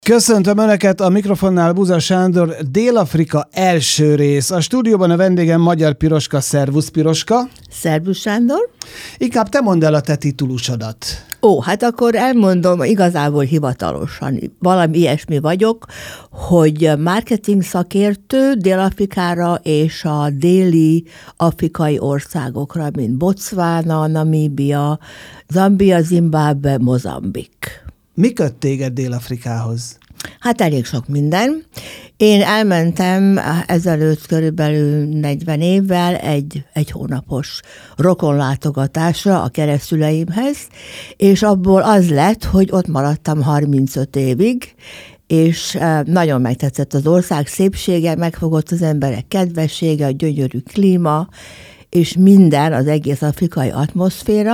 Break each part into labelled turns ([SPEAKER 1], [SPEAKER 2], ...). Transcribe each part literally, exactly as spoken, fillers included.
[SPEAKER 1] Köszöntöm Önöket, a mikrofonnál Buza Sándor, Dél-Afrika első rész. A stúdióban a vendégem Magyar Piroska. Szervusz Piroska.
[SPEAKER 2] Szervusz Sándor.
[SPEAKER 1] Inkább te mondd el a te titulusodat.
[SPEAKER 2] Ó, hát akkor elmondom, igazából hivatalosan valami ilyesmi vagyok, hogy marketing szakértő Dél-Afrikára és a déli afrikai országokra, mint Botswana, Namíbia, Zambia, Zimbabwe, Mozambik.
[SPEAKER 1] Mi köt téged Dél-Afrikához?
[SPEAKER 2] Hát elég sok minden. Én elmentem ezelőtt körülbelül negyven évvel egy, egy hónapos rokonlátogatásra a keresztüleimhez, és abból az lett, hogy ott maradtam harmincöt évig, és nagyon megtetszett az ország szépsége, megfogott az emberek kedvessége, a gyönyörű klíma, és minden, az egész afrikai atmoszféra,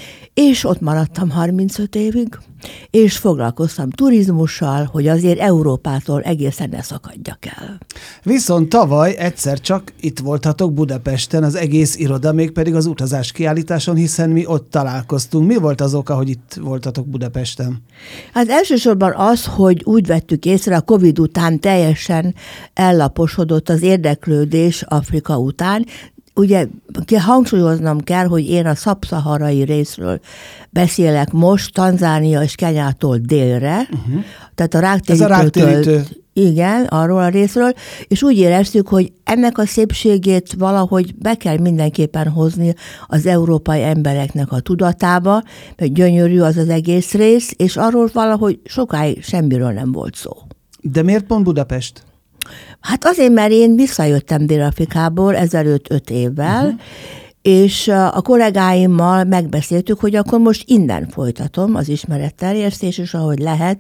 [SPEAKER 2] és ott maradtam harmincöt évig, és foglalkoztam turizmussal, hogy azért Európától egészen ne szakadjak el.
[SPEAKER 1] Viszont tavaly egyszer csak itt voltatok Budapesten, az egész iroda, mégpedig az utazás kiállításon, hiszen mi ott találkoztunk. Mi volt az oka, hogy itt voltatok Budapesten?
[SPEAKER 2] Hát elsősorban az, hogy úgy vettük észre, a Covid után teljesen ellaposodott az érdeklődés Afrika után. Ugye hangsúlyoznom kell, hogy én a szabszaharai részről beszélek most, Tanzánia és Kenyától délre, uh-huh. tehát a ráktérítőtől,
[SPEAKER 1] Ez a ráktérítő.
[SPEAKER 2] Igen, arról a részről, és úgy éreztük, hogy ennek a szépségét valahogy be kell mindenképpen hozni az európai embereknek a tudatába, mert gyönyörű az az egész rész, és arról valahogy sokáig semmiről nem volt szó.
[SPEAKER 1] De miért pont Budapest?
[SPEAKER 2] Hát azért, mert én visszajöttem Dél-Afrikából ezelőtt öt évvel, uh-huh. és a kollégáimmal megbeszéltük, hogy akkor most innen folytatom az ismeretterjesztés, és ahogy lehet,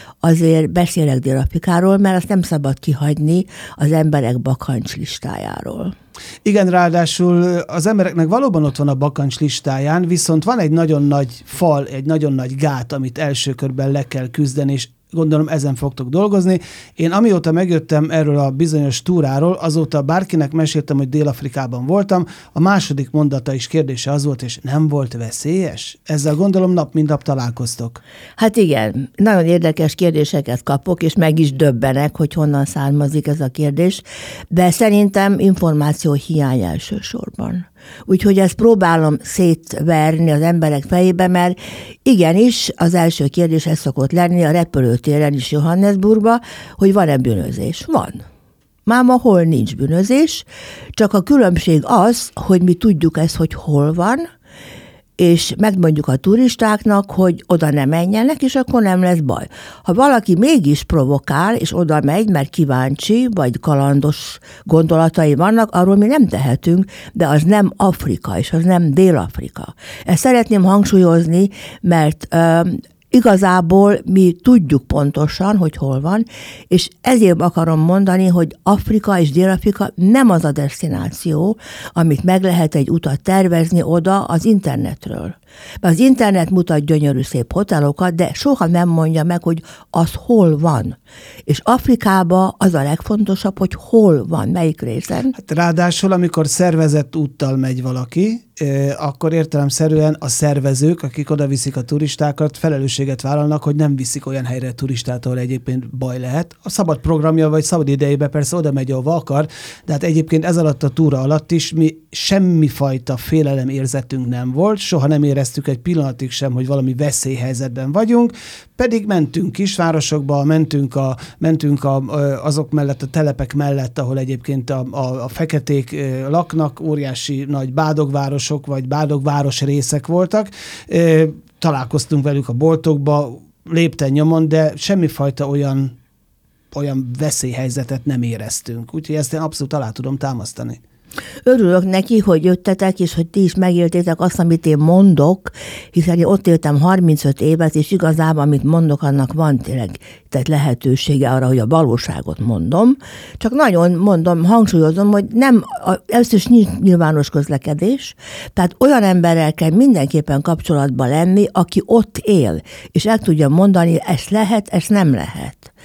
[SPEAKER 2] azért beszélek Dél-Afrikáról, mert azt nem szabad kihagyni az emberek bakancs listájáról.
[SPEAKER 1] Igen, ráadásul az embereknek valóban ott van a bakancs listáján, viszont van egy nagyon nagy fal, egy nagyon nagy gát, amit első körben le kell küzdeni, és gondolom ezen fogtok dolgozni. Én amióta megjöttem erről a bizonyos túráról, azóta bárkinek meséltem, hogy Dél-Afrikában voltam, a második mondata is kérdése az volt, és nem volt veszélyes? Ezzel gondolom nap mint nap találkoztok.
[SPEAKER 2] Hát igen, nagyon érdekes kérdéseket kapok, és meg is döbbenek, hogy honnan származik ez a kérdés, de szerintem információ hiány elsősorban. Úgyhogy ezt próbálom szétverni az emberek fejébe, mert igenis az első kérdés ez szokott lenni a repülőtéren is Johannesburgba, hogy van-e bűnözés? Van. Máma hol nincs bűnözés, csak a különbség az, hogy mi tudjuk ezt, hogy hol van, és megmondjuk a turistáknak, hogy oda ne menjenek, és akkor nem lesz baj. Ha valaki mégis provokál, és oda megy, mert kíváncsi, vagy kalandos gondolatai vannak, arról mi nem tehetünk, de az nem Afrika, és az nem Dél-Afrika. Ezt szeretném hangsúlyozni, mert ö, igazából mi tudjuk pontosan, hogy hol van, és ezért akarom mondani, hogy Afrika és Dél-Afrika nem az a desztináció, amit meg lehet egy utat tervezni oda az internetről. Az internet mutat gyönyörű szép hotelokat, de soha nem mondja meg, hogy az hol van. És Afrikában az a legfontosabb, hogy hol van, melyik részen.
[SPEAKER 1] Hát ráadásul, amikor szervezett úttal megy valaki, akkor értelemszerűen a szervezők, akik oda viszik a turistákat, felelősséget vállalnak, hogy nem viszik olyan helyre a turistát, ahol egyébként baj lehet. A szabad programja vagy szabad idejében persze oda megy, ahova akar, de hát egyébként ez alatt a túra alatt is mi semmifajta félelem érzetünk nem volt, soha nem éreztük egy pillanatig sem, hogy valami veszélyhelyzetben vagyunk, pedig mentünk kisvárosokba, mentünk, a, mentünk a, azok mellett, a telepek mellett, ahol egyébként a, a, a feketék laknak, óriási nagy bádogvárosok, vagy bádogváros részek voltak. Találkoztunk velük a boltokba, lépten nyomon, de semmifajta olyan, olyan veszélyhelyzetet nem éreztünk. Úgyhogy ezt én abszolút alá tudom támasztani.
[SPEAKER 2] Örülök neki, hogy jöttetek, és hogy ti is megéltétek azt, amit én mondok, hiszen én ott éltem harmincöt évet, és igazából, amit mondok, annak van tényleg tehát lehetősége arra, hogy a valóságot mondom. Csak nagyon mondom, hangsúlyozom, hogy nem, először is nincs nyilvános közlekedés, tehát olyan emberrel kell mindenképpen kapcsolatban lenni, aki ott él, és el tudja mondani, ezt lehet, ezt nem lehet.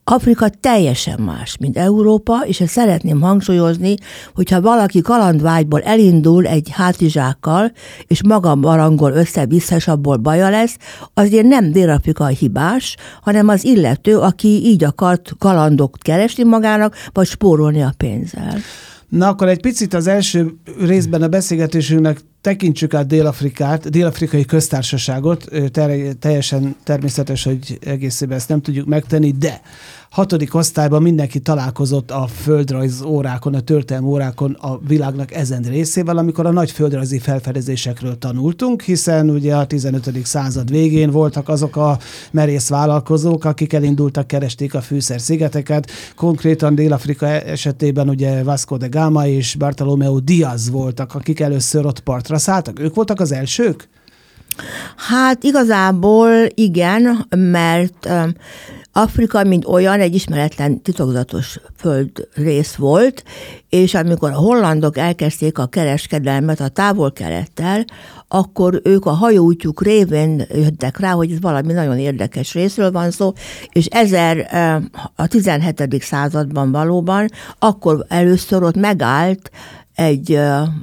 [SPEAKER 2] Afrika teljesen más, mint Európa, és ezt szeretném hangsúlyozni, hogyha valaki kalandvágyból elindul egy hátizsákkal, és maga barangol össze-vissza, és abból baja lesz, azért nem Dél-Afrika hibás, hanem az illető, aki így akart kalandok keresni magának, vagy spórolni a pénzzel.
[SPEAKER 1] Na akkor egy picit az első részben a beszélgetésünknek tekintsük át Dél-Afrikát, Dél-Afrikai Köztársaságot. Ter- teljesen természetes, hogy egészében ezt nem tudjuk megtenni, de hatodik osztályban mindenki találkozott a földrajz órákon, a történelmi órákon a világnak ezen részével, amikor a nagy földrajzi felfedezésekről tanultunk, hiszen ugye a tizenötödik század végén voltak azok a merész vállalkozók, akik elindultak, keresték a fűszer-szigeteket. Konkrétan Dél-Afrika esetében ugye Vasco de Gama és Bartolomeu Diaz voltak, akik először ott partra szálltak. Ők voltak az elsők?
[SPEAKER 2] Hát igazából igen, mert Afrika, mint olyan, egy ismeretlen titokzatos földrész volt, és amikor a hollandok elkezdték a kereskedelmet a távol-kelettel, akkor ők a hajóútjuk révén jöttek rá, hogy ez valami nagyon érdekes részről van szó, és ezer, a tizenhetedik században valóban, akkor először ott megállt egy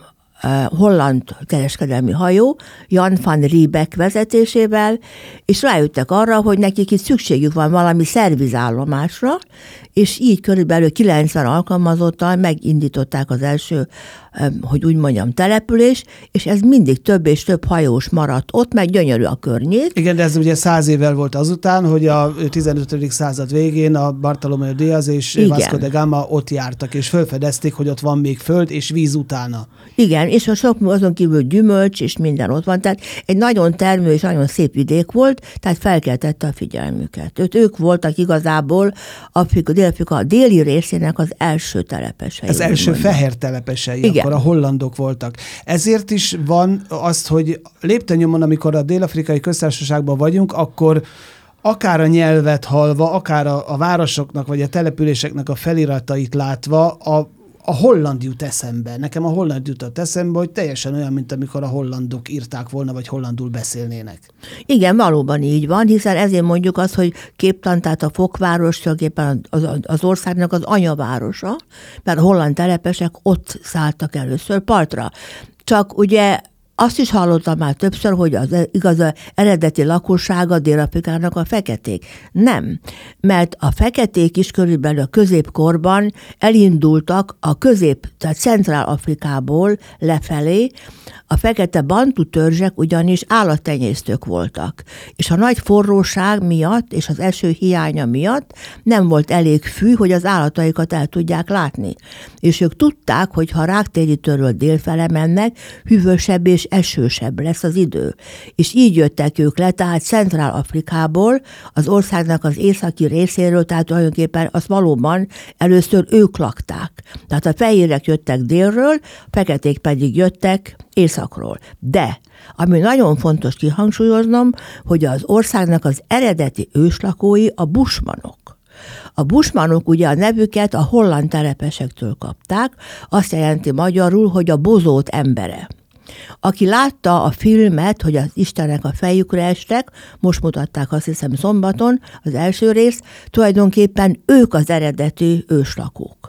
[SPEAKER 2] holland kereskedelmi hajó, Jan van Riebeck vezetésével, és rájöttek arra, hogy nekik itt szükségük van valami szervizállomásra, és így körülbelül kilencven alkalmazottal megindították az első, hogy úgy mondjam, település, és ez mindig több és több hajós maradt ott, meg gyönyörű a környék.
[SPEAKER 1] Igen, de ez ugye száz évvel volt azután, hogy a tizenötödik század végén a Bartolomeu Diaz és Igen. Vasco de Gama ott jártak, és felfedezték, hogy ott van még föld és víz utána.
[SPEAKER 2] Igen, és a sok azon kívül gyümölcs, és minden ott van. Tehát egy nagyon termő és nagyon szép vidék volt, tehát felkeltette a figyelmüket. Őt, ők voltak igazából Afrika, Dél-Afrika a déli részének az első telepesei.
[SPEAKER 1] Az első mondani. fehér telepesei, Igen. akkor a hollandok voltak. Ezért is van azt, hogy lépten-nyomon, amikor a Dél-Afrikai Köztársaságban vagyunk, akkor akár a nyelvet hallva, akár a, a városoknak vagy a településeknek a feliratait látva, a A holland jut eszembe. Nekem a holland jutott eszembe, hogy teljesen olyan, mint amikor a hollandok írták volna, vagy hollandul beszélnének.
[SPEAKER 2] Igen, valóban így van, hiszen ezért mondjuk azt, hogy Képtan, tehát a Fokváros tulajdonképpen az, az országnak az anyavárosa, mert a holland telepesek ott szálltak először partra. Csak ugye azt is hallottam már többször, hogy az igaz, az eredeti lakossága Dél-Afrikának a feketék. Nem, mert a feketék is körülbelül a középkorban elindultak a közép, tehát Centrál-Afrikából lefelé. A fekete bantu törzsek ugyanis állattenyésztők voltak, és a nagy forróság miatt és az eső hiánya miatt nem volt elég fű, hogy az állataikat el tudják látni. És ők tudták, hogy ha Ráktérítőről délfele mennek, hűvösebb és esősebb lesz az idő. És így jöttek ők le, tehát Centrál-Afrikából, az országnak az északi részéről, tehát tulajdonképpen azt valóban először ők lakták. Tehát a fehérek jöttek délről, a feketék pedig jöttek északról. De, ami nagyon fontos kihangsúlyoznom, hogy az országnak az eredeti őslakói a bushmanok. A bushmanok ugye a nevüket a holland telepesektől kapták, azt jelenti magyarul, hogy a bozót embere. Aki látta a filmet, hogy az istenek a fejükre estek, most mutatták azt hiszem szombaton, az első rész, tulajdonképpen ők az eredeti őslakók.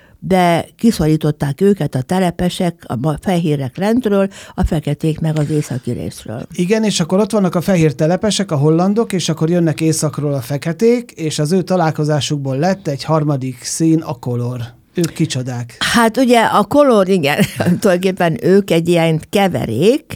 [SPEAKER 2] De kiszorították őket a telepesek, a fehérek lentről, a feketék meg az északi részről.
[SPEAKER 1] Igen, és akkor ott vannak a fehér telepesek, a hollandok, és akkor jönnek északról a feketék, és az ő találkozásukból lett egy harmadik szín, a kolor. Ők kicsodák?
[SPEAKER 2] Hát ugye a kolor, igen, tulajdonképpen ők egy ilyen keverék.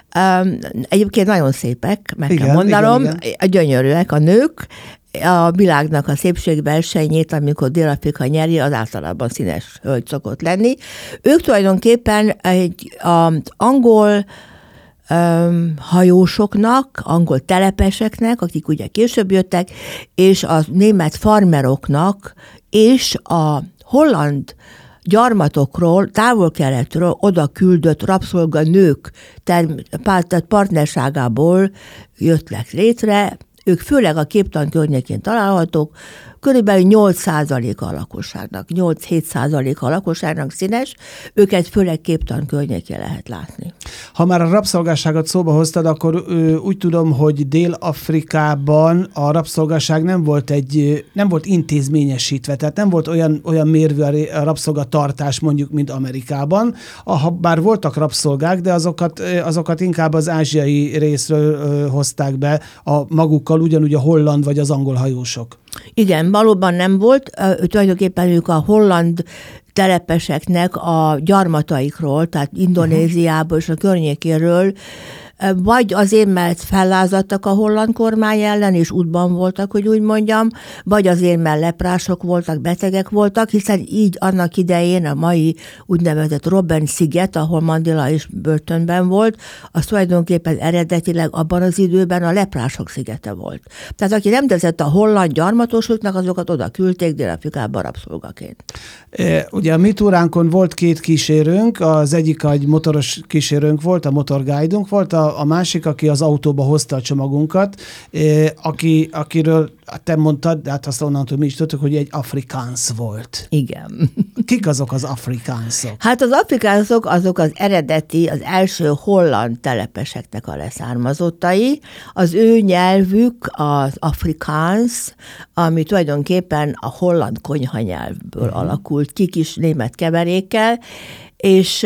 [SPEAKER 2] Um, egyébként nagyon szépek, meg igen, kell mondanom, igen, igen. Gyönyörűek a nők. A világnak a szépségversenyét, amikor Dél-Afrika nyeri, az általában színes hölgy szokott lenni. Ők tulajdonképpen egy az angol um, hajósoknak, angol telepeseknek, akik ugye később jöttek, és a német farmeroknak, és a holland gyarmatokról, távol-keletről oda küldött rabszolganők ter- partnerságából jöttek létre. Ők főleg a Képtan környékén találhatók, körülbelül nyolc százaléka a lakosságnak, nyolc-hét százaléka a lakosságnak színes, őket főleg képtan környékén lehet látni.
[SPEAKER 1] Ha már a rabszolgasságot szóba hoztad, akkor ö, úgy tudom, hogy Dél-Afrikában a rabszolgasság nem volt egy, nem volt intézményesítve, tehát nem volt olyan, olyan mérvű a rabszolgatartás mondjuk, mint Amerikában. Ha bár voltak rabszolgák, de azokat, azokat inkább az ázsiai részről ö, hozták be a magukkal, ugyanúgy a holland vagy az angol hajósok.
[SPEAKER 2] Igen, valóban nem volt. Tulajdonképpen ők a holland telepeseknek a gyarmataikról, tehát Indonéziából és a környékéről, vagy azért, mert fellázadtak a holland kormány ellen, és útban voltak, hogy úgy mondjam, vagy azért, mert leprások voltak, betegek voltak, hiszen így annak idején a mai úgynevezett Robben-sziget, ahol Mandela is börtönben volt, az tulajdonképpen eredetileg abban az időben a leprások szigete volt. Tehát aki nem tetszett a holland gyarmatosoknak, azokat oda küldték Dél-Afrikába rabszolgaként.
[SPEAKER 1] Ugye a mi túránkon volt két kísérőnk, az egyik egy motoros kísérőnk volt, a motorguide-unk volt, a a másik, aki az autóba hozta a csomagunkat, aki, akiről te mondtad, de hát azt onnantól mi is tudtuk, hogy egy afrikánsz volt.
[SPEAKER 2] Igen.
[SPEAKER 1] Kik azok az afrikánszok?
[SPEAKER 2] Hát az afrikánszok azok az eredeti, az első holland telepeseknek a leszármazottai. Az ő nyelvük az afrikánsz, ami tulajdonképpen a holland konyhanyelvből uh-huh. alakult ki, kis német keverékkel, és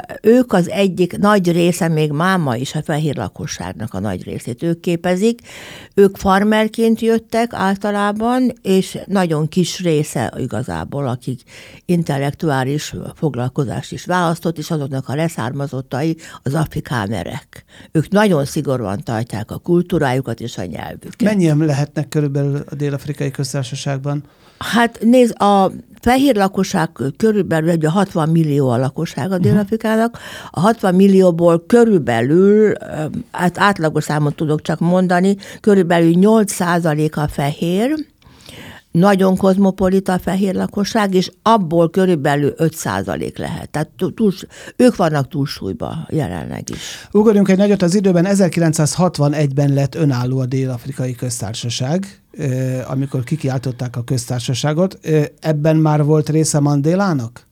[SPEAKER 2] ők az egyik nagy része, még máma is a fehér lakosságnak a nagy részét ők képezik. Ők farmerként jöttek általában, és nagyon kis része igazából, akik intellektuális foglalkozást is választott, és azoknak a leszármazottai az afrikánerek. Ők nagyon szigorúan tartják a kultúrájukat és a nyelvüket.
[SPEAKER 1] Mennyien lehetnek körülbelül a Dél-Afrikai Köztársaságban?
[SPEAKER 2] Hát nézd, a fehér lakosság körülbelül egy hatvan millió a lakosság a Dél-Afrikának. A hatvan millióból körülbelül, hát átlagos számot tudok csak mondani, körülbelül nyolc százalék a fehér, nagyon kozmopolita a fehér lakosság, és abból körülbelül öt százalék lehet. Tehát túl, ők vannak túlsúlyban jelenleg is.
[SPEAKER 1] Ugorjunk egy nagyot az időben, ezerkilencszázhatvanegyben lett önálló a Dél-Afrikai Köztársaság, amikor kikiáltották a köztársaságot. Ebben már volt része Mandélának?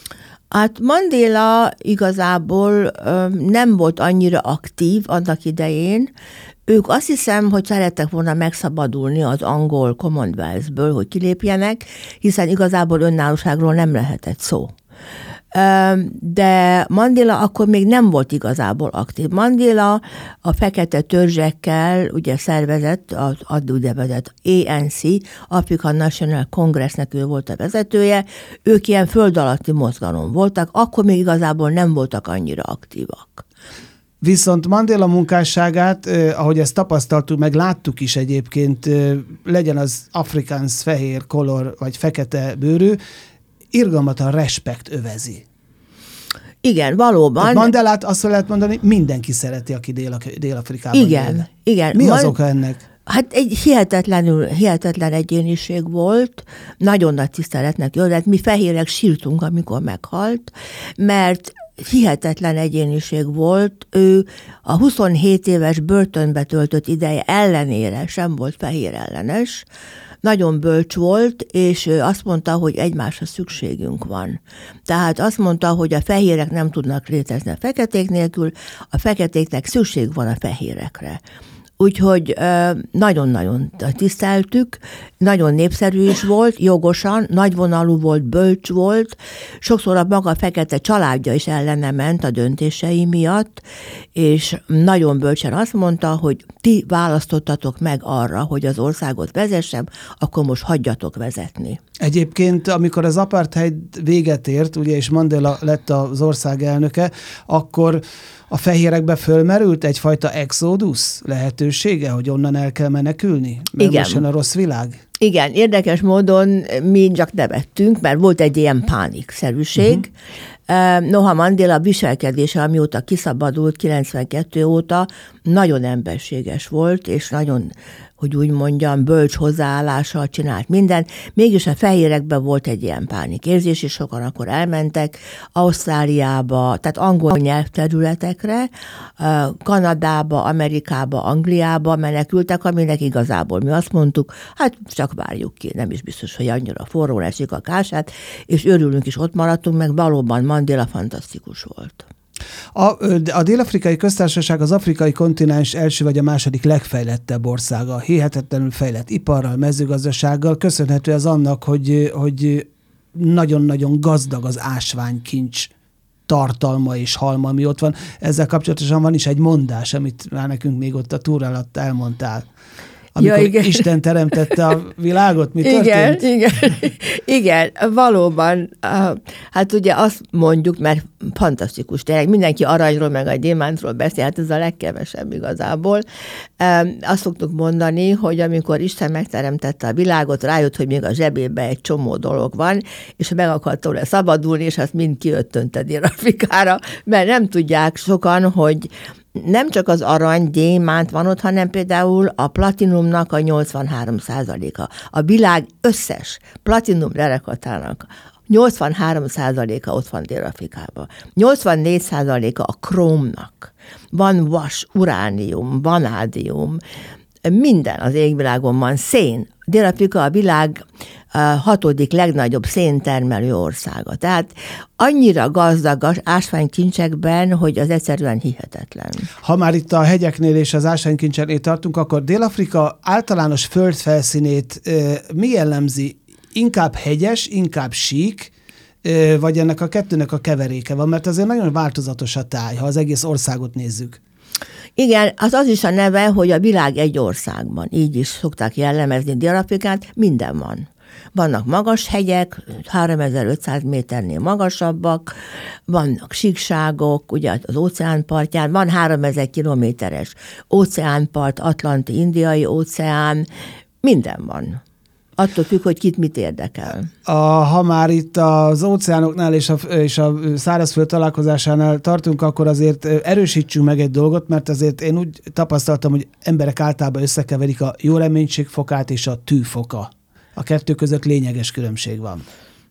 [SPEAKER 2] Hát Mandela igazából nem volt annyira aktív annak idején. Ők azt hiszem, hogy szerettek volna megszabadulni az angol Commonwealth-ből, hogy kilépjenek, hiszen igazából önállóságról nem lehetett szó. De Mandela akkor még nem volt igazából aktív. Mandela a fekete törzsekkel ugye szervezett, az úgynevezett á en cé, African National Congressnek ő volt a vezetője, ők ilyen föld alatti mozgalom voltak, akkor még igazából nem voltak annyira aktívak.
[SPEAKER 1] Viszont Mandela munkásságát, eh, ahogy ezt tapasztaltuk, meg láttuk is egyébként, eh, legyen az afrikáns, fehér, kolor vagy fekete bőrű, irgalmatlan respekt övezi.
[SPEAKER 2] Igen, valóban.
[SPEAKER 1] Tehát Mandelát azt lehet mondani, mindenki szereti, aki Dél- Dél-Afrikában
[SPEAKER 2] Igen,
[SPEAKER 1] él.
[SPEAKER 2] igen.
[SPEAKER 1] Mi az oka ennek?
[SPEAKER 2] Hát egy hihetetlenül, hihetetlen egyéniség volt, nagyon nagy tiszteletnek jött, mi fehérek sírtunk, amikor meghalt, mert hihetetlen egyéniség volt, ő a huszonhét éves börtönbe töltött ideje ellenére sem volt fehér ellenes, nagyon bölcs volt, és ő azt mondta, hogy egymásra szükségünk van. Tehát azt mondta, hogy a fehérek nem tudnak létezni a feketék nélkül, a feketéknek szükség van a fehérekre. Úgyhogy nagyon-nagyon tiszteltük, nagyon népszerű is volt, jogosan, nagyvonalú volt, bölcs volt, sokszor a maga fekete családja is ellene ment a döntései miatt, és nagyon bölcsen azt mondta, hogy ti választottatok meg arra, hogy az országot vezessem, akkor most hagyjatok vezetni.
[SPEAKER 1] Egyébként, amikor az apartheid véget ért, ugye, és Mandela lett az ország elnöke, akkor a fehérekbe fölmerült egyfajta exodus lehetősége, hogy onnan el kell menekülni? Mert
[SPEAKER 2] igen.
[SPEAKER 1] Most jön a rossz világ?
[SPEAKER 2] Igen, érdekes módon mi csak nevettünk, mert volt egy ilyen pánikszerűség. Uh-huh. Noha Mandela viselkedése, amióta kiszabadult kilencvenkettő óta, nagyon emberséges volt, és nagyon hogy úgy mondjam, bölcs hozzáállással csinált mindent. Mégis a fehérekben volt egy ilyen pánikérzés, és sokan akkor elmentek Ausztráliába, tehát angol nyelvterületekre, Kanadába, Amerikába, Angliába menekültek, aminek igazából mi azt mondtuk, hát csak várjuk ki, nem is biztos, hogy annyira forró esik a kását, és örülünk is, ott maradtunk, meg valóban Mandela fantasztikus volt.
[SPEAKER 1] A, a Dél-Afrikai Köztársaság az afrikai kontinens első vagy a második legfejlettebb országa. Hihetetlenül fejlett iparral, mezőgazdasággal, köszönhető ez annak, hogy, hogy nagyon-nagyon gazdag az ásványkincs tartalma és halma, ami ott van. Ezzel kapcsolatosan van is egy mondás, amit már nekünk még ott a túra alatt elmondtál. Amikor ja, igen. Isten teremtette a világot, mi
[SPEAKER 2] igen,
[SPEAKER 1] történt?
[SPEAKER 2] Igen, igen, valóban. Hát ugye azt mondjuk, mert fantasztikus, tényleg mindenki aranyról meg a gyémántról beszél, hát ez a legkevesebb igazából. Azt szoktuk mondani, hogy amikor Isten megteremtette a világot, rájött, hogy még a zsebében egy csomó dolog van, és meg akart tőle szabadulni, és azt mind kiöttönte Dél-Afrikára, mert nem tudják sokan, hogy nem csak az arany, gyémánt van ott, hanem például a platinumnak a nyolcvanhárom százaléka. A világ összes platinum lelekatának nyolcvanhárom százaléka ott van Dél-Afrikában. nyolcvannégy százaléka a krómnak. Van vas, uránium, vanádium, minden az égvilágon van, szén. Dél-Afrika a világ a hatodik legnagyobb széntermelő országa. Tehát annyira gazdag az ásványkincsekben, hogy az egyszerűen hihetetlen.
[SPEAKER 1] Ha már itt a hegyeknél és az ásványkincseknél tartunk, akkor Dél-Afrika általános földfelszínét mi jellemzi? Inkább hegyes, inkább sík, vagy ennek a kettőnek a keveréke van? Mert azért nagyon változatos a táj, ha az egész országot nézzük.
[SPEAKER 2] Igen, az az is a neve, hogy a világ egy országban. Így is szokták jellemezni Dél-Afrikát, minden van. Vannak magas hegyek, háromezer-ötszáz méternél magasabbak, vannak síkságok, ugye az óceánpartján, van háromezer kilométeres óceánpart, Atlanti, Indiai óceán, minden van. Attól függ, hogy kit mit érdekel.
[SPEAKER 1] A, ha már itt az óceánoknál és a, és a szárazföld találkozásánál tartunk, akkor azért erősítsünk meg egy dolgot, mert azért én úgy tapasztaltam, hogy emberek általában összekeverik a jó reménységfokát és a tűfoka. A kettő között lényeges különbség van.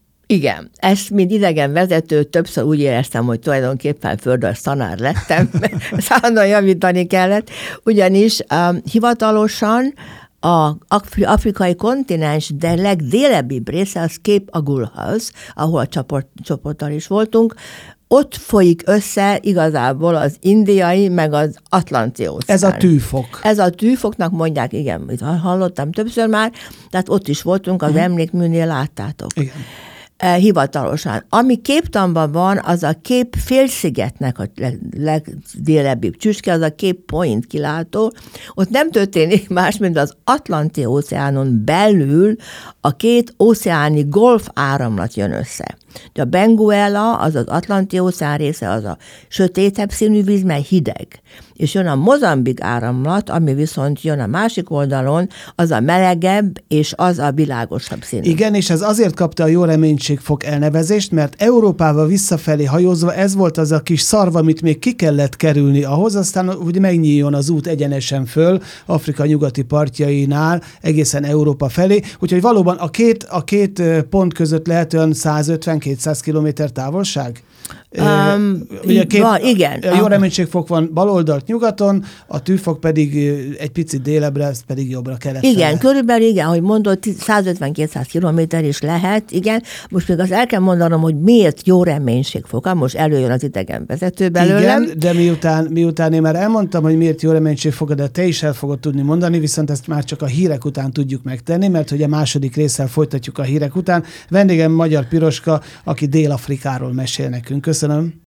[SPEAKER 2] Igen, ezt mint idegen vezető többször úgy éreztem, hogy tulajdonképpen földrajz tanár lettem, mert szállandóan javítani kellett, ugyanis um, hivatalosan a afrikai kontinens, de legdélebbibb része az Cape Agulhas, ahol a csoport, csoporttal is voltunk, ott folyik össze igazából az indiai, meg az atlanti óceán.
[SPEAKER 1] Ez a tűfok.
[SPEAKER 2] Ez a tűfoknak mondják, igen, hallottam többször már, tehát ott is voltunk, az uh-huh. emlékműnél láttátok. Igen. Hivatalosan. Ami Cape-Townban van, az a Cape félszigetnek a legdélebbibb csücske, az a Cape Point kilátó. Ott nem történik más, mint az Atlanti óceánon belül a két óceáni golf áramlat jön össze. De a Benguela, az az Atlanti óceán része, az a sötétebb színű víz, mert hideg. És jön a Mozambik áramlat, ami viszont jön a másik oldalon, az a melegebb, és az a világosabb színű.
[SPEAKER 1] Igen, és ez azért kapta a jó reménységfok elnevezést, mert Európába visszafelé hajózva ez volt az a kis szarv, amit még ki kellett kerülni ahhoz, aztán úgy megnyíljon az út egyenesen föl Afrika nyugati partjainál egészen Európa felé. Úgyhogy valóban a két, a két pont között lehet olyan százötven-kétszáz kilométer távolság?
[SPEAKER 2] Um, Ugye két, van, igen.
[SPEAKER 1] A jó reménységfok van bal oldalt nyugaton, a tűfok pedig egy picit délebbre, ez pedig jobbra kelet.
[SPEAKER 2] Igen,
[SPEAKER 1] fele.
[SPEAKER 2] körülbelül igen, ahogy mondod, százötven-kétszáz kilométer is lehet, igen. Most még azt el kell mondanom, hogy miért jó reménységfok. Most előjön az idegenvezető belőlem.
[SPEAKER 1] Igen, de miután, miután én már elmondtam, hogy miért jó reménységfok, de te is el fogod tudni mondani, viszont ezt már csak a hírek után tudjuk megtenni, mert hogy a második résszel folytatjuk a hírek után. Vendégem Magyar Piroska, aki Dél-Afrikáról mesél nekünk. Köszönöm.